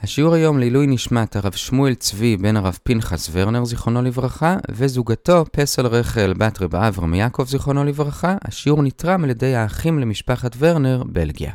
השיעור היום לעילוי נשמת הרב שמואל צבי בן הרב פנחס ורנר זיכרונו לברכה וזוגתו פסל רחל בת רב אברהם יעקב זיכרונו לברכה. השיעור נתרם על ידי האחים למשפחת ורנר, בלגיה.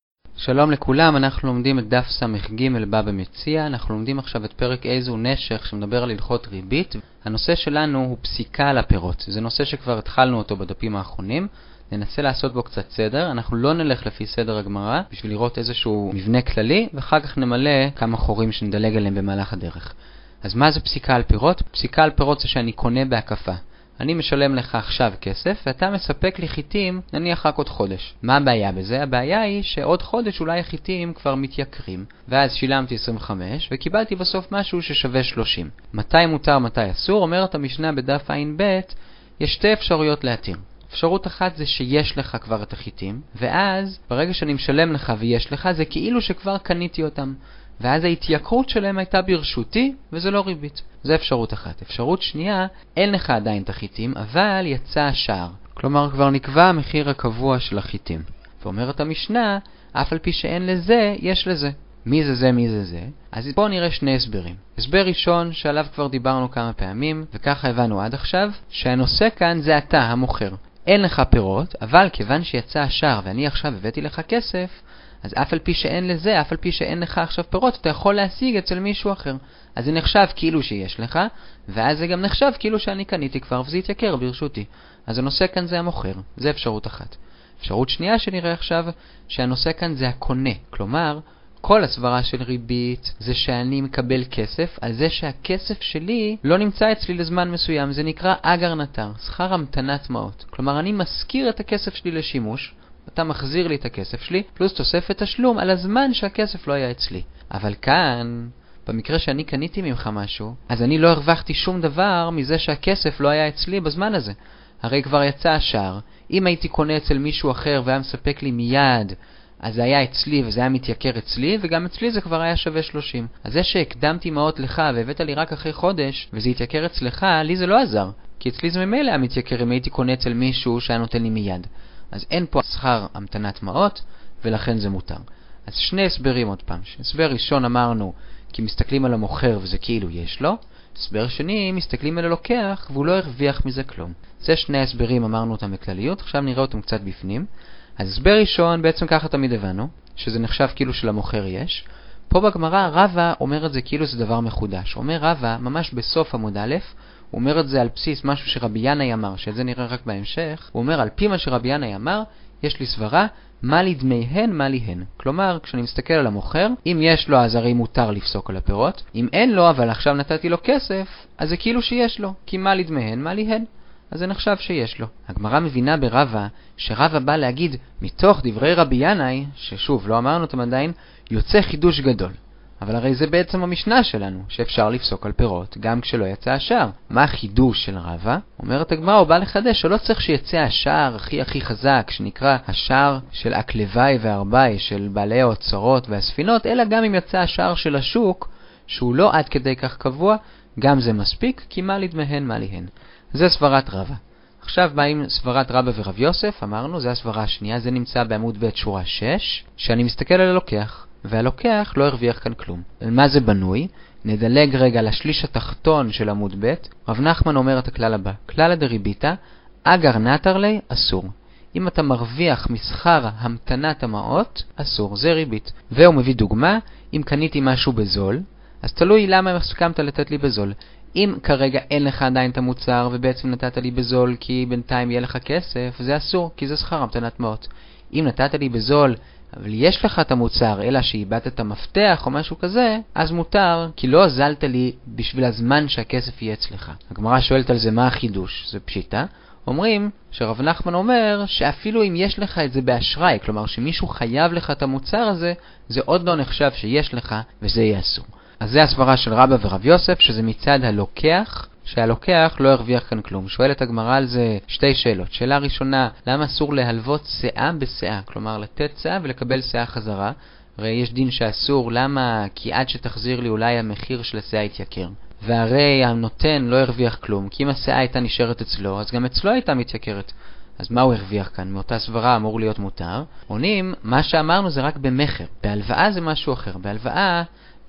שלום לכולם, אנחנו לומדים את דף ס"ג בבא מציעא. אנחנו לומדים עכשיו את פרק איזו נשך שמדבר על הלכות ריבית. הנושא שלנו הוא פסיקה על הפירות. זה נושא שכבר התחלנו אותו בדפים האחרונים. ננסה לעשות בו קצת סדר. אנחנו לא נלך לפי סדר הגמרא בשביל לראות איזשהו מבנה כללי, ואחר כך נמלא כמה חורים שנדלג עליהם במהלך הדרך. אז מה זה פסיקה על פירות? פסיקה על פירות זה שאני קונה בהקפה. אני משלם לך עכשיו כסף, ואתה מספק לי חיטים, נניח רק עוד חודש. מה הבעיה בזה? הבעיה היא שעוד חודש אולי החיטים כבר מתייקרים. ואז שילמתי 25, וקיבלתי בסוף משהו ששווה 30. מתי מותר, מתי אסור? אומרת המשנה בדף ע"ב, יש שתי אפשרויות להתיר. אפשרות אחת זה שיש לך כבר את החיטים, ואז ברגע שאני משלם לך ויש לך, זה כאילו שכבר קניתי אותם. ואז ההתייקרות שלהם הייתה ברשותי, וזה לא ריבית. זו אפשרות אחת. אפשרות שנייה, אין לך עדיין את החיטים, אבל יצא השער. כלומר, כבר נקבע המחיר הקבוע של החיטים. ואומרת המשנה, אף על פי שאין לזה, יש לזה. מי זה זה, מי זה זה? אז פה נראה שני הסברים. הסבר ראשון, שעליו כבר דיברנו כמה פעמים, וככה הבנו עד עכשיו, שהנושא כאן זה אתה, המוכר. אין לך פירות, אבל כיוון שיצא השער ואני עכשיו הבאתי לך כסף, אז אף על פי שאין לזה, אף על פי שאין לך עכשיו פירות, אתה יכול להשיג אצל מישהו אחר. אז זה נחשב כאילו שיש לך, ואז זה גם נחשב כאילו שאני קניתי כבר, וזה יתייקר ברשותי. אז הנושא כאן זה המוכר, זה אפשרות אחת. אפשרות שנייה שנראה עכשיו, שהנושא כאן זה הקונה. כלומר, כל הסברה של ריבית זה שאני מקבל כסף על זה שהכסף שלי לא נמצא אצלי לזמן מסוים. זה נקרא אגר נטר, שכר המתנת מעות. כלומר, אני מזכיר את הכסף שלי לשימוש, אתה מחזיר לי את הכסף שלי, פלוס תוספת תשלום על הזמן שהכסף לא היה אצלי. אבל כאן, במקרה שאני קניתי ממך משהו, אז אני לא הרווחתי שום דבר מזה שהכסף לא היה אצלי בזמן הזה. הרי כבר יצא השער. אם הייתי קונה אצל מישהו אחר והיה מספק לי מיד, אז זה היה אצלי וזה היה מתייקר אצלי, וגם אצלי זה כבר היה שווה 30. אז זה שהקדמתי מעות לך והבאת לי רק אחרי חודש, וזה התייקר אצלך, לי זה לא עזר. כי אצלי זה ממילא היה מתייקר אם הייתי קונה אצל מישהו שהיה נותן לי מיד. אז אין פה שכר המתנת מעות, ולכן זה מותר. אז שני הסברים עוד פעם. הסבר ראשון אמרנו, כי מסתכלים על המוכר וזה כאילו יש לו. הסבר שני, מסתכלים על הלוקח והוא לא הרוויח מזה כלום. זה שני הסברים, אמרנו אותם בכלליות, עכשיו נראה אותם קצת בפנים. אז הסבר ראשון, בעצם ככה תמיד הבנו, שזה נחשב כאילו שלמוכר יש. פה בגמרא רבא אומר את זה כאילו זה דבר מחודש. אומר רבא, ממש בסוף עמוד א', הוא אומר את זה על בסיס משהו שרבי ינאי אמר, שאת זה נראה רק בהמשך. הוא אומר, על פי מה שרבי ינאי אמר, יש לי סברה, מה לי דמיהן, מה לי הן. כלומר, כשאני מסתכל על המוכר, אם יש לו, אז הרי מותר לפסוק על הפירות. אם אין לו, אבל עכשיו נתתי לו כסף, אז זה כאילו שיש לו, כי מה לי דמיהן, מה לי הן. אז זה נחשב שיש לו. הגמרא מבינה ברבא, שרבא בא להגיד, מתוך דברי רבי ינאי, ששוב, לא אמרנו אותם עדיין, יוצא חידוש גדול. אבל הרי זה בעצם המשנה שלנו, שאפשר לפסוק על פירות, גם כשלא יצא השער. מה החידוש של רבא? אומרת הגמרא, הוא בא לחדש, שלא צריך שיצא השער הכי חזק, שנקרא השער של אקלווי והרבאי, של בעלי האוצרות והספינות, אלא גם אם יצא השער של השוק, שהוא לא עד כדי כך קבוע, גם זה מספיק, כי מה לדמהן, מה ליהן. זה סברת רבא. עכשיו באים סברת רבא ורב יוסף, אמרנו, זה הסברה השנייה, זה נמצא בעמוד ב' שורה 6, שאני מסתכל על הלוקח. והלוקח לא הרוויח כאן כלום. על מה זה בנוי? נדלג רגע לשליש התחתון של עמוד ב'. רב נחמן אומר את הכלל הבא. כלל דריביתא, אגר נטר לי, אסור. אם אתה מרוויח משכר המתנת המעות, אסור. זה ריבית. והוא מביא דוגמה, אם קניתי משהו בזול, אז תלוי למה הסכמת לתת לי בזול. אם כרגע אין לך עדיין את המוצר ובעצם נתת לי בזול כי בינתיים יהיה לך כסף, זה אסור, כי זה שכר המתנת מעות. אם נתת לי בזול אבל יש לך את המוצר, אלא שאיבדת את המפתח או משהו כזה, אז מותר, כי לא עזלת לי בשביל הזמן שהכסף יהיה אצלך. הגמרא שואלת על זה מה החידוש, זה פשיטה. אומרים שרב נחמן אומר שאפילו אם יש לך את זה באשראי, כלומר שמישהו חייב לך את המוצר הזה, זה עוד לא נחשב שיש לך וזה יהיה אסור. אז זה הסברה של רבא ורב יוסף, שזה מצד הלוקח, שהלוקח לא הרוויח כאן כלום. שואלת הגמרא על זה שתי שאלות. שאלה ראשונה, למה אסור להלוות שאה בשאה? כלומר, לתת שאה ולקבל שאה חזרה. הרי יש דין שאסור, למה? כי עד שתחזיר לי אולי המחיר של השאה יתייקר. והרי הנותן לא הרוויח כלום, כי אם השאה הייתה נשארת אצלו, אז גם אצלו הייתה מתייקרת. אז מה הוא הרוויח כאן? מאותה סברה אמור להיות מותר. עונים, מה שאמרנו זה רק במחר. בהלוואה זה משהו אחר. בהלוואה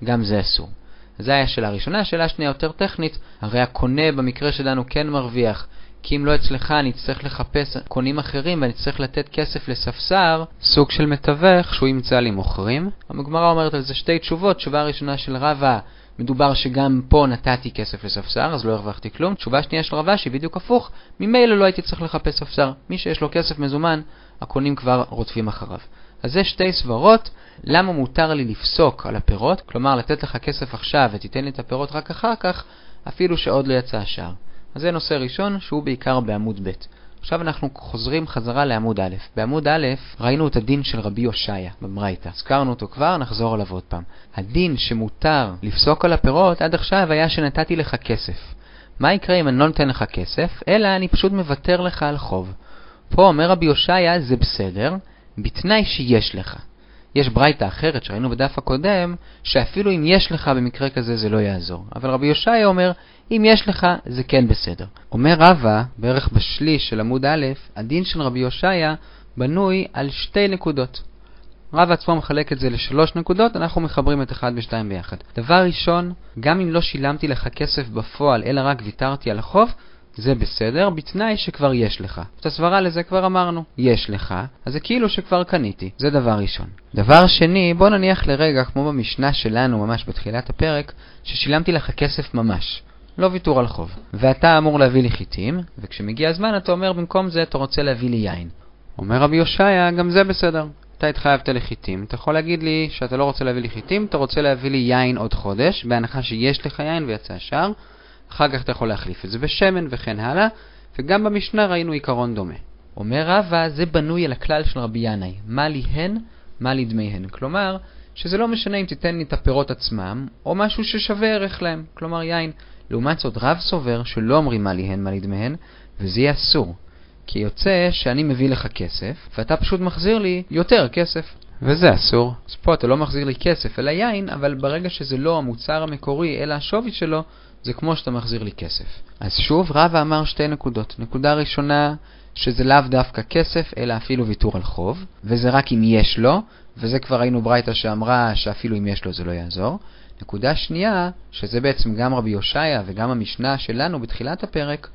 גם זה אסור. אז זו היה השאלה הראשונה. השאלה השנייה יותר טכנית, הרי הקונה במקרה שלנו כן מרוויח, כי אם לא אצלך אני צריך לחפש קונים אחרים ואני צריך לתת כסף לספסר, סוג של מתווך שהוא ימצא לי מוכרים. הגמרא אומרת על זה שתי תשובות. תשובה הראשונה של רבא, מדובר שגם פה נתתי כסף לספסר, אז לא הרווחתי כלום. תשובה שנייה של רבא, שהיא בדיוק הפוך, ממילא לא הייתי צריך לחפש ספסר. מי שיש לו כסף מזומן, הקונים כבר רודפים אחריו. אז זה שתי סברות. למה מותר לי לפסוק על הפירות? כלומר, לתת לך כסף עכשיו ותיתן לי את הפירות רק אחר כך, אפילו שעוד לא יצא השער. אז זה נושא ראשון שהוא בעיקר בעמוד ב'. עכשיו אנחנו חוזרים חזרה לעמוד א'. בעמוד א' ראינו את הדין של רבי יושעיה בברייתא. הזכרנו אותו כבר, נחזור עליו עוד פעם. הדין שמותר לפסוק על הפירות עד עכשיו היה שנתתי לך כסף. מה יקרה אם אני לא נותן לך כסף? אלא אני פשוט מוותר לך על חוב. פה אומר רבי יושעיה זה בסדר, בתנאי שיש לך. יש ברייתא אחרת שראינו בדף הקודם, שאפילו אם יש לך במקרה כזה זה לא יעזור. אבל רבי יושעיה אומר, אם יש לך זה כן בסדר. אומר רבא, בערך בשליש של עמוד א', הדין של רבי יושעיה בנוי על שתי נקודות. רבא עצמו מחלק את זה לשלוש נקודות, אנחנו מחברים את 1 ו-2 ביחד. דבר ראשון, גם אם לא שילמתי לך כסף בפועל, אלא רק ויתרתי על החוב, זה בסדר, בתנאי שכבר יש לך. את הסברה לזה כבר אמרנו. יש לך, אז זה כאילו שכבר קניתי. זה דבר ראשון. דבר שני, בוא נניח לרגע, כמו במשנה שלנו ממש בתחילת הפרק, ששילמתי לך כסף ממש. לא ויתור על חוב. ואתה אמור להביא לי חיטים, וכשמגיע הזמן אתה אומר במקום זה אתה רוצה להביא לי יין. אומר רבי יושעיה, גם זה בסדר. אתה התחייבת לחיטים, אתה יכול להגיד לי שאתה לא רוצה להביא לי חיטים, אתה רוצה להביא לי יין עוד חודש, בהנחה שיש לך יין ויצא השאר. אחר כך אתה יכול להחליף את זה בשמן וכן הלאה, וגם במשנה ראינו עיקרון דומה. אומר רבא, זה בנוי על הכלל של רבי ינאי, מה לי הן, מה לי דמיהן. כלומר, שזה לא משנה אם תיתן לי את הפירות עצמם, או משהו ששווה ערך להם, כלומר יין. לעומת זאת רב סובר שלא אומרים מה לי הן, מה לי דמיהן, וזה יהיה אסור. כי יוצא שאני מביא לך כסף, ואתה פשוט מחזיר לי יותר כסף. וזה אסור. אז פה אתה לא מחזיר לי כסף אלא יין, אבל ברגע שזה לא המוצר המקורי אלא השווי שלו, זה כמו שאתה מחזיר לי כסף. אז שוב, רבא אמר שתי נקודות. נקודה ראשונה, שזה לאו דווקא כסף, אלא אפילו ויתור על חוב, וזה רק אם יש לו, וזה כבר ראינו ברייתא שאמרה שאפילו אם יש לו זה לא יעזור. נקודה שנייה, שזה בעצם גם רבי יושעיה וגם המשנה שלנו בתחילת הפרק,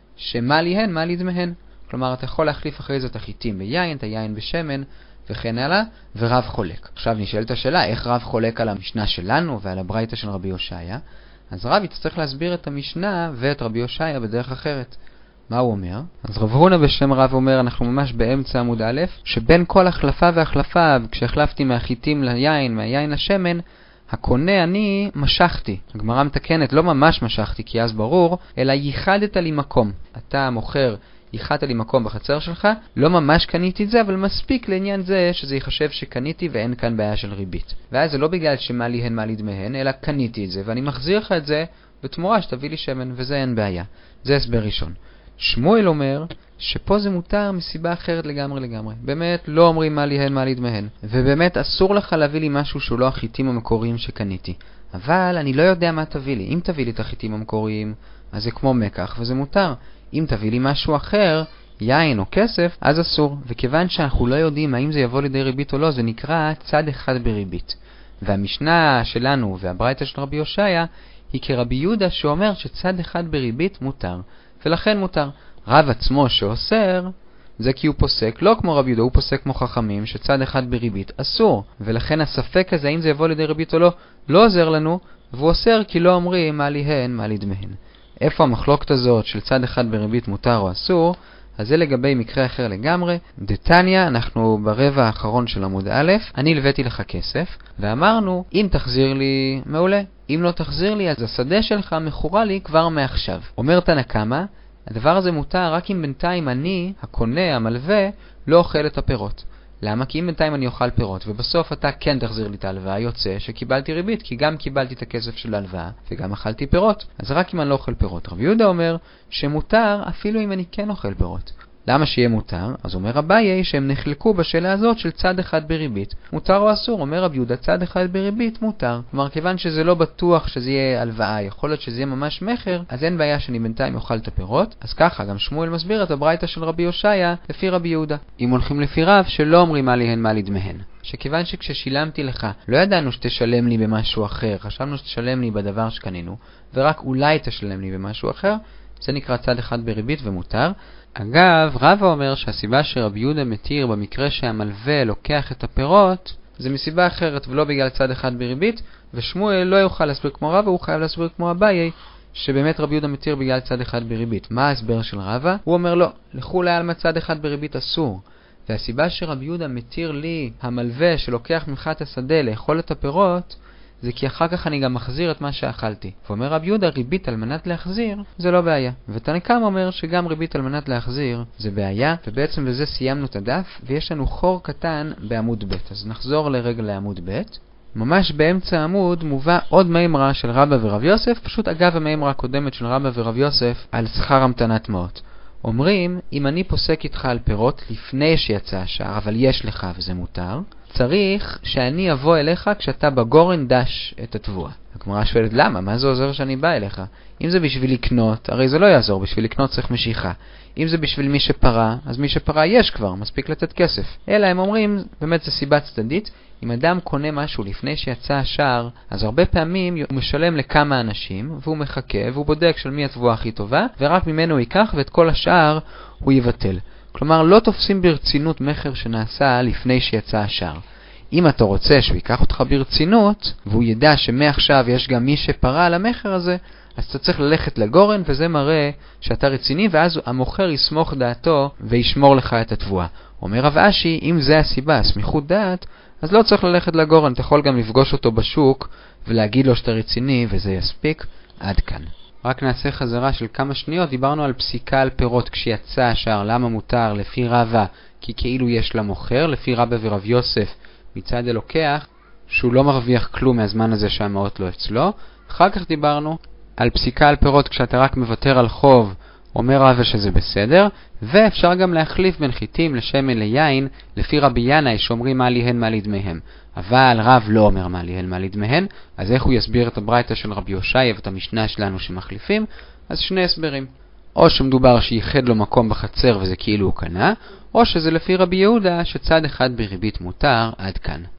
שמה לי הן, מה לי דמיהן. כלומר, אתה יכול להחליף אחרי זה את החיטים ביין, את היין בשמן, וכן הלאה, ורב חולק. עכשיו נשאלת השאלה, איך רב חולק על המשנה שלנו ועל הברייתא של רבי יושעיה? אז רב יצטרך להסביר את המשנה ואת רבי יושעיה בדרך אחרת. מה הוא אומר? אז רב הונא בשם רב אומר, אנחנו ממש באמצע עמוד א', שבין כל החלפה והחלפה, כשהחלפתי מהחיטים ליין, מהיין לשמן, הקונה אני משכתי. הגמרא מתקנת, לא ממש משכתי כי אז ברור, אלא ייחדת לי מקום. אתה מוכר, ייחדת לי מקום בחצר שלך, לא ממש קניתי את זה, אבל מספיק לעניין זה שזה ייחשב שקניתי ואין כאן בעיה של ריבית. ואז זה לא בגלל שמה לי הן מה לי דמיהן, אלא קניתי את זה ואני מחזיר לך את זה בתמורה שתביא לי שמן, וזה אין בעיה. זה הסבר ראשון. שמואל אומר שפה זה מותר מסיבה אחרת לגמרי. באמת לא אומרים מה לי הן מה לי דמיהן, ובאמת אסור לך להביא לי משהו שהוא לא החיטים המקוריים שקניתי. אבל אני לא יודע מה תביא לי. אם תביא לי את החיטים המקוריים, אז זה כמו מקח וזה מותר. אם תביא לי משהו אחר, יין או כסף, אז אסור. וכיוון שאנחנו לא יודעים האם זה יבוא לידי ריבית או לא, זה נקרא צד אחד בריבית. והמשנה שלנו והברייתא של רבי יושעיה היא כרבי יהודה שאומר שצד אחד בריבית מותר. ולכן מותר. רב עצמו שאוסר, זה כי הוא פוסק, לא כמו רבי יהודה, הוא פוסק כמו חכמים, שצד אחד בריבית אסור. ולכן הספק הזה, אם זה יבוא לידי ריבית או לא, לא עוזר לנו, והוא אוסר כי לא אומרים מה לי הן, מה לי דמיהן. איפה המחלוקת הזאת של צד אחד בריבית מותר או אסור? אז זה לגבי מקרה אחר לגמרי. דתניא, אנחנו ברבע האחרון של עמוד א', אני לוויתי לך כסף, ואמרנו, אם תחזיר לי, מעולה. אם לא תחזיר לי, אז השדה שלך מכורה לי כבר מעכשיו. אומר תנא קמא, הדבר הזה מותר רק אם בינתיים אני, הקונה, המלווה, לא אוכל את הפירות. למה? כי אם בינתיים אני אוכל פירות, ובסוף אתה כן תחזיר לי את ההלוואה, יוצא שקיבלתי ריבית, כי גם קיבלתי את הכסף של ההלוואה, וגם אכלתי פירות. אז רק אם אני לא אוכל פירות. רבי יהודה אומר שמותר אפילו אם אני כן אוכל פירות. למה שיהיה מותר? אז אומר אביי שהם נחלקו בשאלה הזאת של צד אחד בריבית. מותר או אסור? אומר רבי יהודה, צד אחד בריבית מותר. כלומר, כיוון שזה לא בטוח שזה יהיה הלוואה, יכול להיות שזה יהיה ממש מחר, אז אין בעיה שאני בינתיים אוכל את הפירות. אז ככה, גם שמואל מסביר את הברייתא של רבי הושעיה לפי רבי יהודה. אם הולכים לפי רב, שלא אומרים מה ליהן מה לדמהן. שכיוון שכששילמתי לך, לא ידענו שתשלם לי במשהו אחר, חשבנו שתשלם לי בדבר שקנינו, ורק אולי תשלם לי במשהו אחר, זה נקרא צד אחד בריבית ומותר. אגב, רבא אומר שהסיבה שרבי יהודה מתיר במקרה שהמלווה לוקח את הפירות, זה מסיבה אחרת ולא בגלל צד אחד בריבית, ושמואל לא יוכל להסביר כמו רבא, הוא חייב להסביר כמו אביי, שבאמת רבי יהודה מתיר בגלל צד אחד בריבית. מה ההסבר של רבא? הוא אומר לא, לכו לעלמא צד אחד בריבית אסור. והסיבה שרבי יהודה מתיר לי, המלווה שלוקח ממך את השדה לאכול את הפירות, זה כי אחר כך אני גם מחזיר את מה שאכלתי. ואומר רבי יהודה, ריבית על מנת להחזיר זה לא בעיה. ותנא קמא אומר שגם ריבית על מנת להחזיר זה בעיה, ובעצם בזה סיימנו את הדף, ויש לנו חור קטן בעמוד ב'. אז נחזור לרגע לעמוד ב'. ממש באמצע העמוד מובא עוד מימרה של רבא ורב יוסף, פשוט אגב המימרה הקודמת של רבא ורב יוסף על שכר המתנת מעות. אומרים, אם אני פוסק איתך על פירות לפני שיצא השער, אבל יש לך וזה מותר, צריך שאני אבוא אליך כשאתה בגורן דש את התבואה. הגמרא שואלת, למה? מה זה עוזר שאני בא אליך? אם זה בשביל לקנות, הרי זה לא יעזור, בשביל לקנות צריך משיכה. אם זה בשביל מי שפרה, אז מי שפרה יש כבר, מספיק לתת כסף. אלא הם אומרים, באמת זה סיבה צדדית, אם אדם קונה משהו לפני שיצא השער, אז הרבה פעמים הוא משלם לכמה אנשים, והוא מחכה, והוא בודק של מי התבואה הכי טובה, ורק ממנו הוא ייקח, ואת כל השער הוא יבטל. כלומר, לא תופסים ברצינות מחר שנעשה לפני שיצא השער. אם אתה רוצה שהוא ייקח אותך ברצינות, והוא ידע שמעכשיו יש גם מי שפרה על המחר הזה, אז אתה צריך ללכת לגורן, וזה מראה שאתה רציני, ואז המוכר יסמוך דעתו וישמור לך את התבואה. אומר רב אשי, אם זה הסיבה, סמיכות דעת, אז לא צריך ללכת לגורן, אתה יכול גם לפגוש אותו בשוק ולהגיד לו שאתה רציני, וזה יספיק. עד כאן. רק נעשה חזרה של כמה שניות. דיברנו על פסיקה על פירות כשיצא השער, למה מותר? לפי רבא, כי כאילו יש למוכר, לפי רבא ורב יוסף מצד אלוקח, שהוא לא מרוויח כלום מהזמן הזה שהמעות לא אצלו. אחר כך דיברנו על פסיקה על פירות כשאתה רק מוותר על חוב, אומר רבא שזה בסדר, ואפשר גם להחליף בין חיטים לשמן ליין, לפי רבי ינאי שאומרים מה ליהן מה לדמהם. אבל רב לא אומר מה ליהן מה לדמהן, אז איך הוא יסביר את הברייתא של רבי הושעיה ואת המשנה שלנו שמחליפים? אז שני הסברים. או שמדובר שייחד לו מקום בחצר וזה כאילו הוא קנה, או שזה לפי רבי יהודה שצד אחד בריבית מותר. עד כאן.